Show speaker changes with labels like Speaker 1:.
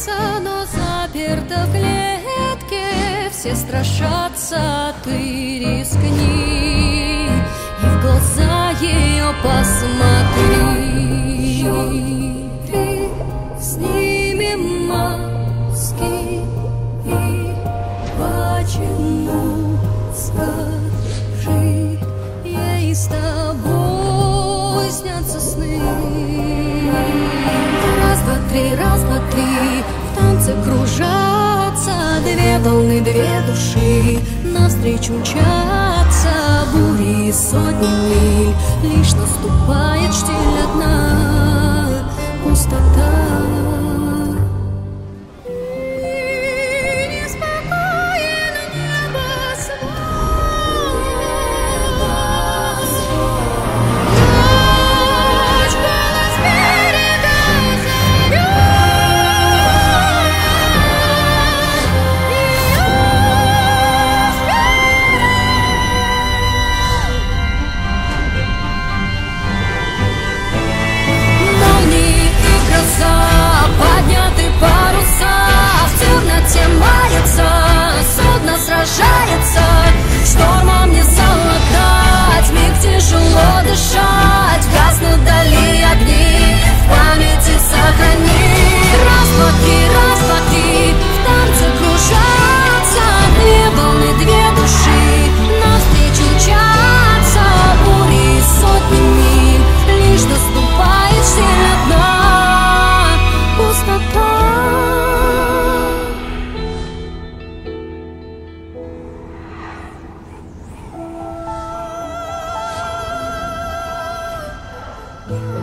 Speaker 1: но заперта в клетке. Все страшатся, ты рискни и в глаза ее посмотри. Ты сними маски и почему, скажи, ей с тобой снятся сны. Раз, два, три, в танце кружатся две волны, две души, навстречу мчатся бури и сотни миль. Лишь наступает штиль одна, пустота. Подняты паруса, в темноте мается, судно сражается, штормом не замыкать, миг тяжело дышать, гаснут вдали огни, в памяти сохрани. Раз, два, три, в танце кружатся две волны, две души, навстречу мчатся бури и сотни миль. Лишь наступает штиль одна, пустота.
Speaker 2: Yeah.